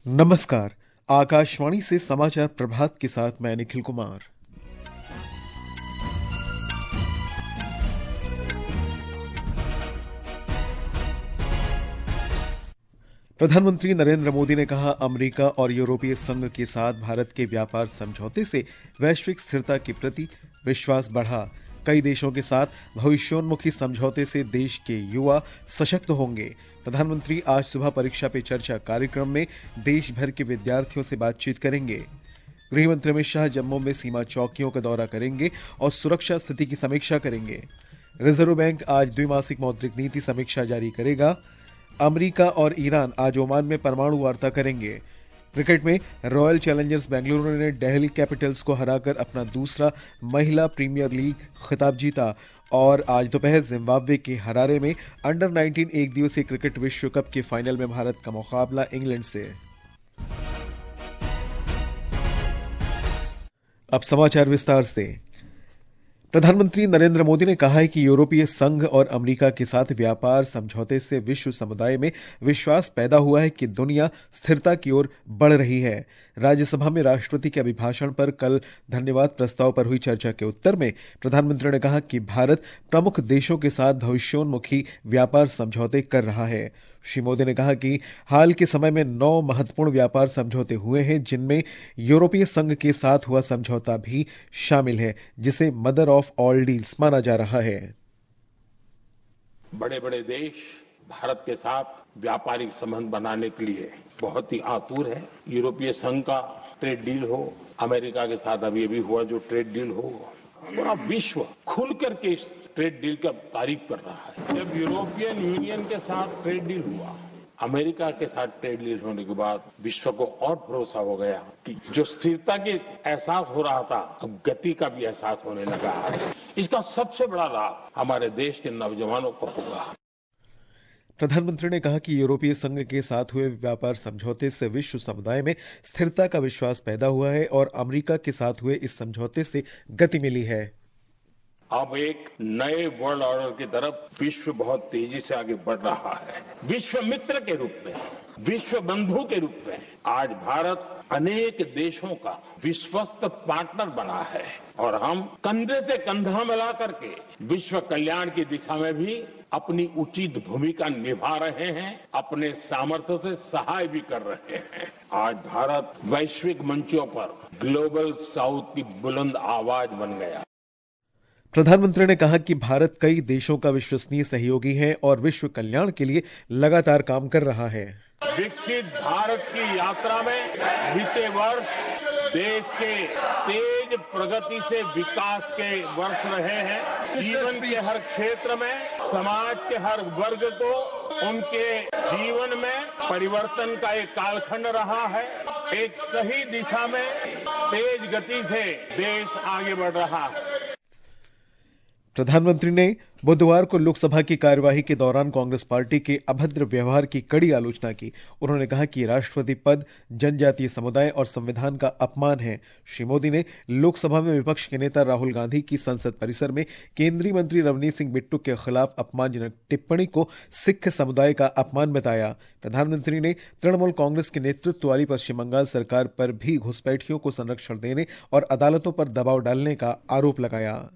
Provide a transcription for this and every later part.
नमस्कार। आकाशवाणी से समाचार प्रभात के साथ मैं निखिल कुमार। प्रधानमंत्री नरेंद्र मोदी ने कहा, अमेरिका और यूरोपीय संघ के साथ भारत के व्यापार समझौते से वैश्विक स्थिरता के प्रति विश्वास बढ़ा। कई देशों के साथ भविष्योन्मुखी समझौते से देश के युवा सशक्त होंगे। प्रधानमंत्री आज सुबह परीक्षा पे चर्चा कार्यक्रम में देश भर के विद्यार्थियों से बातचीत करेंगे। गृह मंत्री अमित शाह जम्मू में सीमा चौकियों का दौरा करेंगे और सुरक्षा स्थिति की समीक्षा करेंगे। रिजर्व बैंक आज द्विमासिक मौद्रिक नीति समीक्षा जारी करेगा। अमेरिका और ईरान आज ओमान में परमाणु वार्ता करेंगे। क्रिकेट में रॉयल चैलेंजर्स बेंगलुरु ने दिल्ली कैपिटल्स को हराकर अपना दूसरा महिला प्रीमियर लीग खिताब जीता और आज दोपहर जिम्बाब्वे के हरारे में अंडर 19 एक दिवसीय क्रिकेट विश्व कप के फाइनल में भारत का मुकाबला इंग्लैंड से। अब समाचार विस्तार से। प्रधानमंत्री नरेंद्र मोदी ने कहा है कि यूरोपीय संघ और अमेरिका के साथ व्यापार समझौते से विश्व समुदाय में विश्वास पैदा हुआ है कि दुनिया स्थिरता की ओर बढ़ रही है। राज्यसभा में राष्ट्रपति के अभिभाषण पर कल धन्यवाद प्रस्ताव पर हुई चर्चा के उत्तर में प्रधानमंत्री ने कहा कि भारत प्रमुख देशों के साथ भविष्योन्मुखी व्यापार समझौते कर रहा है। श्री मोदी ने कहा कि हाल के समय में 9 महत्वपूर्ण व्यापार समझौते हुए हैं, जिनमें यूरोपीय संघ के साथ हुआ समझौता भी शामिल है, जिसे मदर ऑफ ऑल डील्स माना जा रहा है। बड़े बड़े देश भारत के साथ व्यापारिक संबंध बनाने के लिए बहुत ही आतुर है। यूरोपीय संघ का ट्रेड डील हो, अमेरिका के साथ अभी हुआ जो ट्रेड डील हो, पूरा विश्व खुल करके इस ट्रेड डील का तारीफ कर रहा है। जब यूरोपियन यूनियन के साथ ट्रेड डील हुआ, अमेरिका के साथ ट्रेड डील होने के बाद विश्व को और भरोसा हो गया कि जो स्थिरता के एहसास हो रहा था, अब गति का भी एहसास होने लगा है। इसका सबसे बड़ा लाभ हमारे देश के नौजवानों को होगा। प्रधानमंत्री ने कहा कि यूरोपीय संघ के साथ हुए व्यापार समझौते से विश्व समुदाय में स्थिरता का विश्वास पैदा हुआ है और अमेरिका के साथ हुए इस समझौते से गति मिली है। अब एक नए वर्ल्ड ऑर्डर की तरफ विश्व बहुत तेजी से आगे बढ़ रहा है। विश्व मित्र के रूप में, विश्व बंधु के रूप में आज भारत अनेक देशों का विश्वस्त पार्टनर बना है और हम कंधे से कंधा मिला करके विश्व कल्याण की दिशा में भी अपनी उचित भूमिका निभा रहे हैं, अपने सामर्थ्य से सहाय भी कर रहे हैं। आज भारत वैश्विक मंचों पर ग्लोबल साउथ की बुलंद आवाज बन गया। प्रधानमंत्री ने कहा कि भारत कई देशों का विश्वसनीय सहयोगी है और विश्व कल्याण के लिए लगातार काम कर रहा है। विकसित भारत की यात्रा में बीते वर्ष देश के तेज प्रगति से विकास के वर्ष रहे हैं। जीवन के हर क्षेत्र में, समाज के हर वर्ग को उनके जीवन में परिवर्तन का एक कालखंड रहा है। एक सही दिशा में तेज गति से देश आगे बढ़ रहा है। प्रधानमंत्री ने बुधवार को लोकसभा की कार्यवाही के दौरान कांग्रेस पार्टी के अभद्र व्यवहार की कड़ी आलोचना की। उन्होंने कहा कि राष्ट्रपति पद जनजातीय समुदाय और संविधान का अपमान है। श्री मोदी ने लोकसभा में विपक्ष के नेता राहुल गांधी की संसद परिसर में केंद्रीय मंत्री रवनीत सिंह बिट्टू के खिलाफ अपमानजनक टिप्पणी को सिख समुदाय का अपमान बताया। प्रधानमंत्री ने तृणमूल कांग्रेस के नेतृत्व वाली पश्चिम बंगाल सरकार पर भी घुसपैठियों को संरक्षण देने और अदालतों पर दबाव डालने का आरोप लगाया।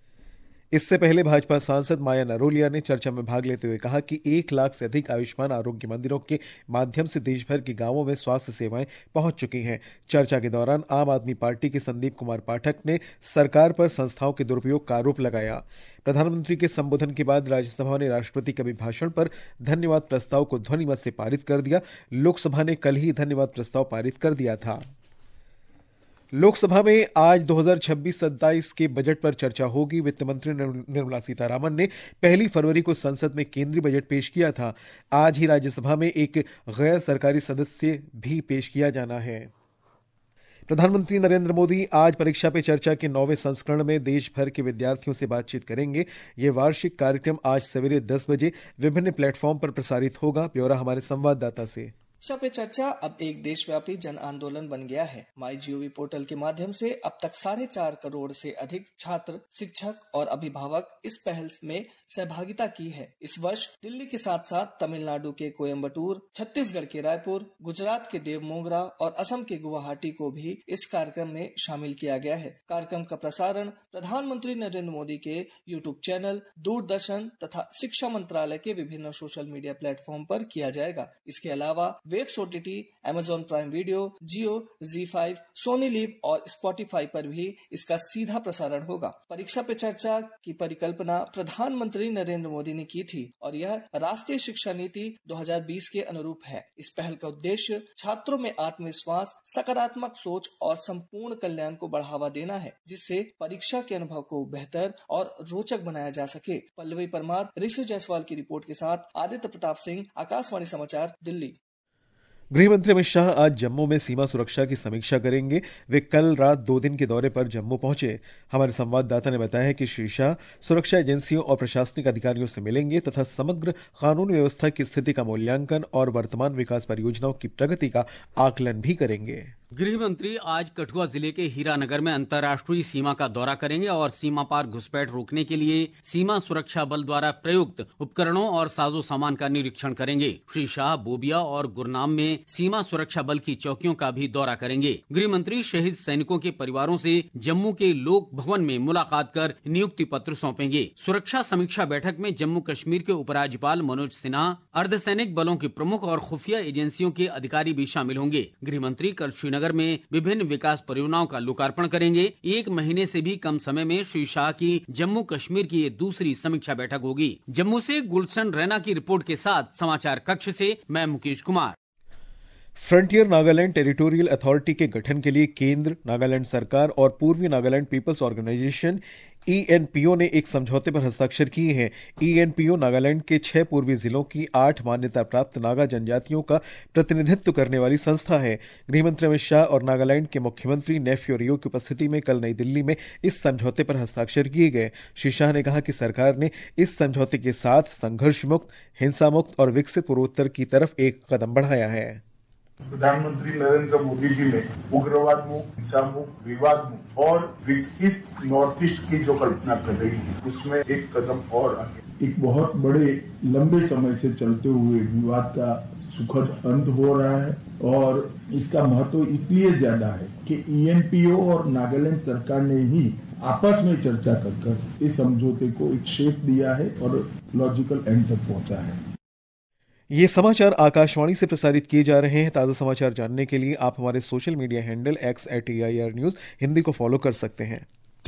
इससे पहले भाजपा सांसद माया नरोलिया ने चर्चा में भाग लेते हुए कहा कि 1 लाख से अधिक आयुष्मान आरोग्य मंदिरों के माध्यम से देश भर के गांवों में स्वास्थ्य सेवाएं पहुंच चुकी हैं। चर्चा के दौरान आम आदमी पार्टी के संदीप कुमार पाठक ने सरकार पर संस्थाओं के दुरुपयोग का आरोप लगाया। प्रधानमंत्री के संबोधन के बाद राज्यसभा ने राष्ट्रपति के अभिभाषण पर धन्यवाद प्रस्ताव को ध्वनिमत से पारित कर दिया। लोकसभा ने कल ही धन्यवाद प्रस्ताव पारित कर दिया था। लोकसभा में आज 2026-27 के बजट पर चर्चा होगी। वित्त मंत्री निर्मला सीतारामन ने 1 फरवरी को संसद में केंद्रीय बजट पेश किया था। आज ही राज्यसभा में एक गैर सरकारी सदस्य भी पेश किया जाना है। प्रधानमंत्री नरेंद्र मोदी आज परीक्षा पे चर्चा के 9वें संस्करण में देश भर के विद्यार्थियों से बातचीत करेंगे। ये वार्षिक कार्यक्रम आज सवेरे 10 बजे विभिन्न प्लेटफॉर्म पर प्रसारित होगा। ब्यौरा हमारे संवाददाता से। परीक्षा पे चर्चा अब एक देशव्यापी जन आंदोलन बन गया है। MyGov पोर्टल के माध्यम से अब तक 4.5 करोड़ से अधिक छात्र, शिक्षक और अभिभावक इस पहल में सहभागिता की है। इस वर्ष दिल्ली के साथ साथ तमिलनाडु के कोयम्बटूर, छत्तीसगढ़ के रायपुर, गुजरात के देवमोगरा और असम के गुवाहाटी को भी इस कार्यक्रम में शामिल किया गया है। कार्यक्रम का प्रसारण प्रधानमंत्री नरेंद्र मोदी के YouTube चैनल, दूरदर्शन तथा शिक्षा मंत्रालय के विभिन्न सोशल मीडिया प्लेटफॉर्म पर किया जाएगा। इसके अलावा Waves OTT, Amazon Prime Video, Jio, ZEE5, Sony LIV और Spotify पर भी इसका सीधा प्रसारण होगा। परीक्षा पे चर्चा की परिकल्पना प्रधानमंत्री नरेंद्र मोदी ने की थी और यह राष्ट्रीय शिक्षा नीति 2020 के अनुरूप है। इस पहल का उद्देश्य छात्रों में आत्मविश्वास, सकारात्मक सोच और संपूर्ण कल्याण को बढ़ावा देना है, जिससे परीक्षा के अनुभव को बेहतर और रोचक बनाया जा सके। पल्लवी परमार, ऋषि जायसवाल की रिपोर्ट के साथ आदित्य प्रताप सिंह, आकाशवाणी समाचार, दिल्ली। गृह मंत्री अमित शाह आज जम्मू में सीमा सुरक्षा की समीक्षा करेंगे। वे कल रात 2 दिन के दौरे पर जम्मू पहुंचे। हमारे संवाददाता ने बताया है कि श्री शाह सुरक्षा एजेंसियों और प्रशासनिक अधिकारियों से मिलेंगे तथा समग्र कानून व्यवस्था की स्थिति का मूल्यांकन और वर्तमान विकास परियोजनाओं की प्रगति का आकलन भी करेंगे। गृह मंत्री आज कठुआ जिले के हीरानगर में अंतर्राष्ट्रीय सीमा का दौरा करेंगे और सीमा पार घुसपैठ रोकने के लिए सीमा सुरक्षा बल द्वारा प्रयुक्त उपकरणों और साजो सामान का निरीक्षण करेंगे। श्री शाह बोबिया और गुरनाम में सीमा सुरक्षा बल की चौकियों का भी दौरा करेंगे। गृह मंत्री शहीद सैनिकों के परिवारों से जम्मू के लोक भवन में मुलाकात कर नियुक्ति पत्र सौंपेंगे। सुरक्षा समीक्षा बैठक में जम्मू कश्मीर के उपराज्यपाल मनोज सिन्हा, अर्धसैनिक बलों के प्रमुख और खुफिया एजेंसियों के अधिकारी भी शामिल होंगे। गृह मंत्री कल श्रीनगर में विभिन्न विकास परियोजनाओं का लोकार्पण करेंगे। 1 महीने से भी कम समय में श्री शाह की जम्मू कश्मीर की ये दूसरी समीक्षा बैठक होगी। जम्मू से गुलशन रैना की रिपोर्ट के साथ समाचार कक्ष से मैं Mukesh Kumar. Frontier Nagaland territorial authority के गठन के लिए केंद्र, नागालैंड सरकार और पूर्वी नागालैंड पीपल्स ऑर्गेनाइजेशन ENPO ने एक समझौते पर हस्ताक्षर किए हैं। ENPO नागालैंड के 6 पूर्वी जिलों की 8 मान्यता प्राप्त नागा जनजातियों का प्रतिनिधित्व करने वाली संस्था है। गृहमंत्री अमित शाह और नागालैंड के मुख्यमंत्री नेफ्यू रियो की उपस्थिति में कल नई दिल्ली में इस समझौते पर हस्ताक्षर किए गए। श्री शाह ने कहा कि सरकार ने इस समझौते के साथ संघर्ष मुक्त, हिंसा मुक्त और विकसित पूर्वोत्तर की तरफ एक कदम बढ़ाया है। प्रधानमंत्री नरेंद्र मोदी जी ने उग्रवाद मुक्त, हिंसा मुक्त, विवाद मुक्त और विकसित नॉर्थ ईस्ट की जो कल्पना कर रही है, उसमें एक कदम और आगे। एक बहुत बड़े लंबे समय से चलते हुए विवाद का सुखद अंत हो रहा है और इसका महत्व इसलिए ज्यादा है कि ENPO और नागालैंड सरकार ने ही आपस में चर्चा कर इस समझौते को एक शेप दिया है और लॉजिकल एंड तक पहुंचा है। ये समाचार आकाशवाणी से प्रसारित किए जा रहे हैं। ताज़ा समाचार जानने के लिए आप हमारे social media handle X @AIR News Hindi को फॉलो कर सकते हैं।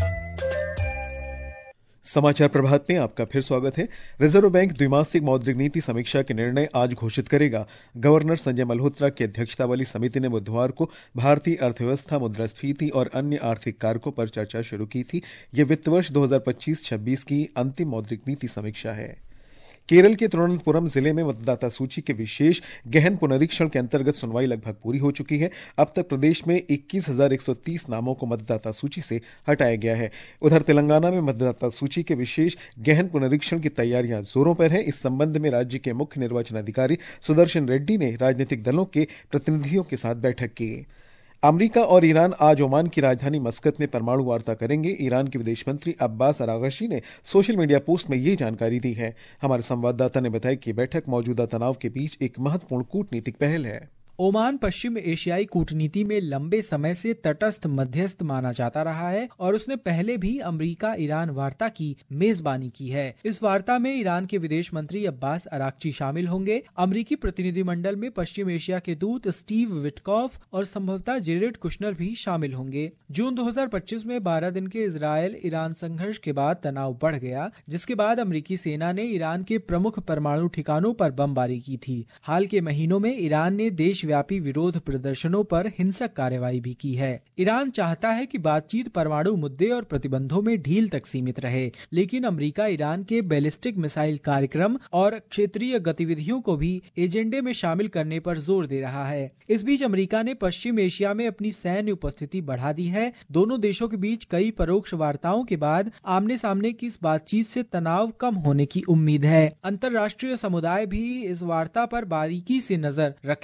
समाचार प्रभात में आपका फिर स्वागत है। रिजर्व बैंक द्विमासिक मौद्रिक नीति समीक्षा के निर्णय आज घोषित करेगा। गवर्नर संजय मल्होत्रा की अध्यक्षता वाली समिति ने बुधवार को भारतीय अर्थव्यवस्था, मुद्रास्फीति और अन्य आर्थिक कारकों पर चर्चा शुरू की थी। यह वित्त वर्ष 2025-26 की अंतिम मौद्रिक नीति समीक्षा है। केरल के तिरुवनंतपुरम जिले में मतदाता सूची के विशेष गहन पुनरीक्षण के अंतर्गत सुनवाई लगभग पूरी हो चुकी है। अब तक प्रदेश में 21,130 नामों को मतदाता सूची से हटाया गया है। उधर तेलंगाना में मतदाता सूची के विशेष गहन पुनरीक्षण की तैयारियां जोरों पर है। इस संबंध में राज्य के मुख्य निर्वाचन अधिकारी सुदर्शन रेड्डी ने राजनीतिक दलों के प्रतिनिधियों के साथ बैठक की। अमेरिका और ईरान आज ओमान की राजधानी मस्कत में परमाणु वार्ता करेंगे। ईरान के विदेश मंत्री अब्बास अरागची ने सोशल मीडिया पोस्ट में ये जानकारी दी है। हमारे संवाददाता ने बताया कि बैठक मौजूदा तनाव के बीच एक महत्वपूर्ण कूटनीतिक पहल है। ओमान पश्चिम एशियाई कूटनीति में लंबे समय से तटस्थ मध्यस्थ माना जाता रहा है और उसने पहले भी अमेरिका ईरान वार्ता की मेजबानी की है। इस वार्ता में ईरान के विदेश मंत्री अब्बास अरागची शामिल होंगे। अमेरिकी प्रतिनिधिमंडल में पश्चिम एशिया के दूत स्टीव विटकॉफ और संभवतः जेरेड कुशनर भी शामिल होंगे। जून 2025 में 12 दिन के इजरायल ईरान संघर्ष के बाद तनाव बढ़ गया, जिसके बाद अमेरिकी सेना ने ईरान के प्रमुख परमाणु ठिकानों पर बमबारी की थी। हाल के महीनों में ईरान ने देशव्यापी विरोध प्रदर्शनों पर हिंसक कार्रवाई भी की है। ईरान चाहता है कि बातचीत परमाणु मुद्दे और प्रतिबंधों में ढील तक सीमित रहे, लेकिन अमेरिका ईरान के बैलिस्टिक मिसाइल कार्यक्रम और क्षेत्रीय गतिविधियों को भी एजेंडे में शामिल करने पर जोर दे रहा है। इस बीच अमेरिका ने पश्चिम एशिया में अपनी सैन्य उपस्थिति बढ़ा दी है। दोनों देशों के बीच कई परोक्ष वार्ताओं के बाद आमने सामने की इस बातचीत से तनाव कम होने की उम्मीद है। अंतर्राष्ट्रीय समुदाय भी इस वार्ता पर बारीकी से नजर रखे हुए है।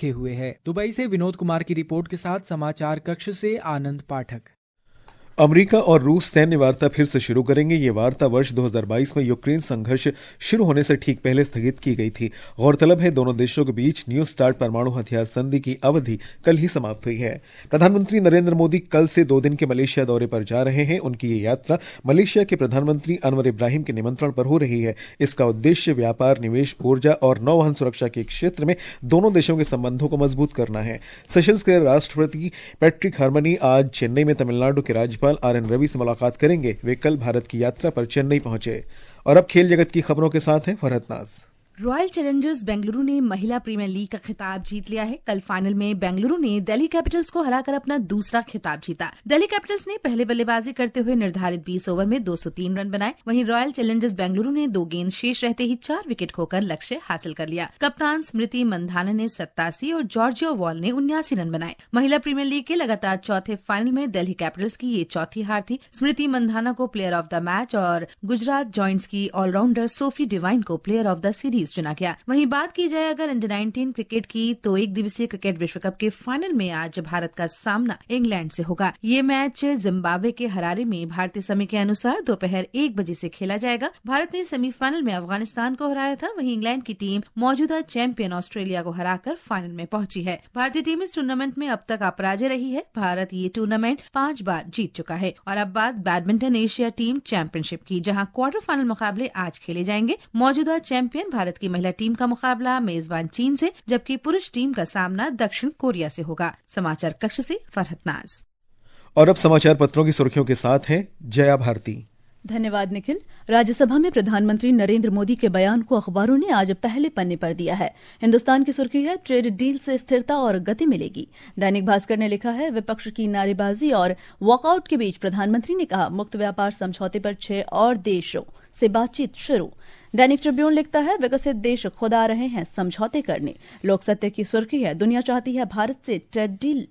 है। दुबई से विनोद कुमार की रिपोर्ट के साथ समाचार कक्ष से आनंद पाठक। अमेरिका और रूस सैन्य वार्ता फिर से शुरू करेंगे। ये वार्ता वर्ष 2022 में यूक्रेन संघर्ष शुरू होने से ठीक पहले स्थगित की गई थी। गौरतलब है दोनों देशों के बीच न्यू स्टार्ट परमाणु हथियार संधि की अवधि कल ही समाप्त हुई है। प्रधानमंत्री नरेंद्र मोदी कल से 2 दिन के मलेशिया दौरे पर जा रहे हैं। उनकी ये यात्रा मलेशिया के प्रधानमंत्री अनवर इब्राहिम के निमंत्रण पर हो रही है। इसका उद्देश्य व्यापार, निवेश, ऊर्जा और नौवहन सुरक्षा के क्षेत्र में दोनों देशों के संबंधों को मजबूत करना है। सेशल्स के राष्ट्रपति पैट्रिक हार्मनी आज चेन्नई में तमिलनाडु के राज्यपाल आर.एन. रवि से मुलाकात करेंगे। वे कल भारत की यात्रा पर चेन्नई पहुंचे। और अब खेल जगत की खबरों के साथ है फरहत नाज। रॉयल चैलेंजर्स बेंगलुरु ने महिला प्रीमियर लीग का खिताब जीत लिया है। कल फाइनल में बेंगलुरु ने दिल्ली कैपिटल्स को हराकर अपना दूसरा खिताब जीता। दिल्ली कैपिटल्स ने पहले बल्लेबाजी करते हुए निर्धारित 20 ओवर में 203 रन बनाए। वहीं रॉयल चैलेंजर्स बेंगलुरु ने 2 गेंद शेष रहते ही 4 विकेट खोकर लक्ष्य हासिल कर लिया। कप्तान स्मृति मंधाना ने 87 और जॉर्जियो वॉल ने 79 रन बनाए। महिला प्रीमियर लीग के लगातार चौथे फाइनल में दिल्ली कैपिटल्स की ये चौथी हार थी। स्मृति मंधाना को प्लेयर ऑफ द मैच और गुजरात जॉइंट्स की ऑलराउंडर सोफी डिवाइन को प्लेयर ऑफ द सीरीज चुना गया। वहीं बात की जाए अगर अंडर 19 क्रिकेट की तो एक दिवसीय क्रिकेट विश्व कप के फाइनल में आज भारत का सामना इंग्लैंड से होगा। ये मैच जिम्बाब्वे के हरारे में भारतीय समय के अनुसार दोपहर 1 बजे से खेला जाएगा। भारत ने सेमीफाइनल में अफगानिस्तान को हराया था। वहीं इंग्लैंड की टीम मौजूदा चैंपियन ऑस्ट्रेलिया को हराकर फाइनल में पहुंची है। भारतीय टीम इस टूर्नामेंट में अब तक अपराजय रही है। भारत ये टूर्नामेंट 5 बार जीत चुका है। और अब बात बैडमिंटन एशिया टीम चैंपियनशिप की, जहां क्वार्टर फाइनल मुकाबले आज खेले जाएंगे। मौजूदा चैंपियन भारत की महिला टीम का मुकाबला मेजबान चीन से, जबकि पुरुष टीम का सामना दक्षिण कोरिया से होगा। समाचार कक्ष से फरहत नाज। और अब समाचार पत्रों की सुर्खियों के साथ हैं जया भारती। धन्यवाद निखिल। राज्यसभा में प्रधानमंत्री नरेंद्र मोदी के बयान को अखबारों ने आज पहले पन्ने पर दिया है। हिंदुस्तान की सुर्खी है ट्रेड डील से स्थिरता और गति मिलेगी। दैनिक भास्कर ने लिखा है विपक्ष की नारेबाजी और वॉकआउट के बीच प्रधानमंत्री ने कहा मुक्त व्यापार समझौते पर 6 और देशों से बातचीत शुरू। दैनिक ट्रिब्यून लिखता है विकसित देश खुद आ रहे हैं समझौते करने। लोक सत्य की सुर्खी है दुनिया चाहती है भारत से ट्रेड डील।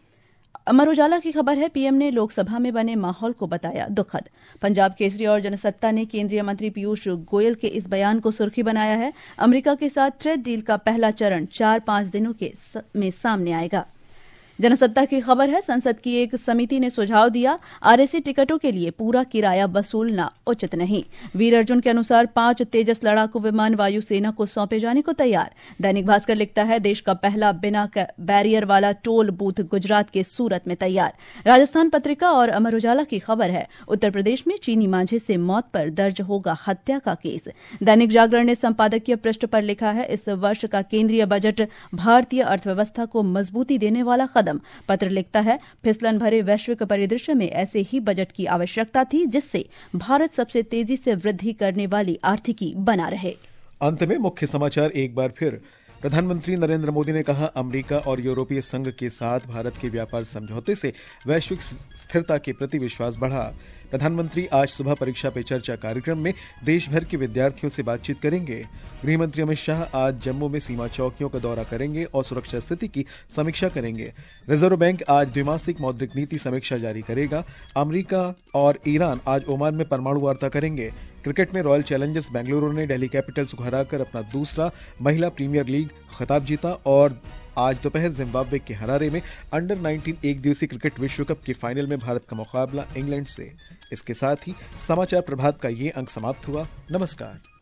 अमर उजाला की खबर है पीएम ने लोकसभा में बने माहौल को बताया दुखद। पंजाब केसरी और जनसत्ता ने केंद्रीय मंत्री पीयूष गोयल के इस बयान को सुर्खी बनाया है। अमेरिका के साथ ट्रेड डील का पहला चरण 4-5 दिनों में सामने आएगा। जनसत्ता की खबर है संसद की एक समिति ने सुझाव दिया आरएसी टिकटों के लिए पूरा किराया वसूलना उचित नहीं। वीर अर्जुन के अनुसार 5 तेजस लड़ाकू विमान वायुसेना को सौंपे जाने को तैयार। दैनिक भास्कर लिखता है देश का पहला बिना बैरियर वाला टोल बूथ गुजरात के सूरत में तैयार। राजस्थान पत्रिका और अमर उजाला की खबर है उत्तर प्रदेश में चीनी मांझे से मौत पर दर्ज होगा हत्या का केस। दैनिक जागरण ने संपादकीय पृष्ठ पर लिखा है इस वर्ष का केंद्रीय बजट भारतीय अर्थव्यवस्था को मजबूती देने वाला पत्र लिखता है फिसलन भरे वैश्विक परिदृश्य में ऐसे ही बजट की आवश्यकता थी जिससे भारत सबसे तेजी से वृद्धि करने वाली आर्थिकी बना रहे। अंत में मुख्य समाचार एक बार फिर। प्रधानमंत्री नरेंद्र मोदी ने कहा अमेरिका और यूरोपीय संघ के साथ भारत के व्यापार समझौते से वैश्विक स्थिरता के प्रति विश्वास बढ़ा। प्रधानमंत्री आज सुबह परीक्षा पे चर्चा कार्यक्रम में देश भर के विद्यार्थियों से बातचीत करेंगे। गृह मंत्री अमित शाह आज जम्मू में सीमा चौकियों का दौरा करेंगे और सुरक्षा स्थिति की समीक्षा करेंगे। रिजर्व बैंक आज द्विमासिक मौद्रिक नीति समीक्षा जारी करेगा। अमेरिका और ईरान आज ओमान में परमाणु वार्ता करेंगे। क्रिकेट में रॉयल चैलेंजर्स बेंगलुरु ने दिल्ली कैपिटल्स को हराकर अपना दूसरा महिला प्रीमियर लीग खिताब जीता। और आज दोपहर जिम्बाब्वे के हरारे में अंडर 19 एक दिवसीय क्रिकेट विश्व कप के फाइनल में भारत का मुकाबला इंग्लैंड से। इसके साथ ही समाचार प्रभात का ये अंक समाप्त हुआ। नमस्कार।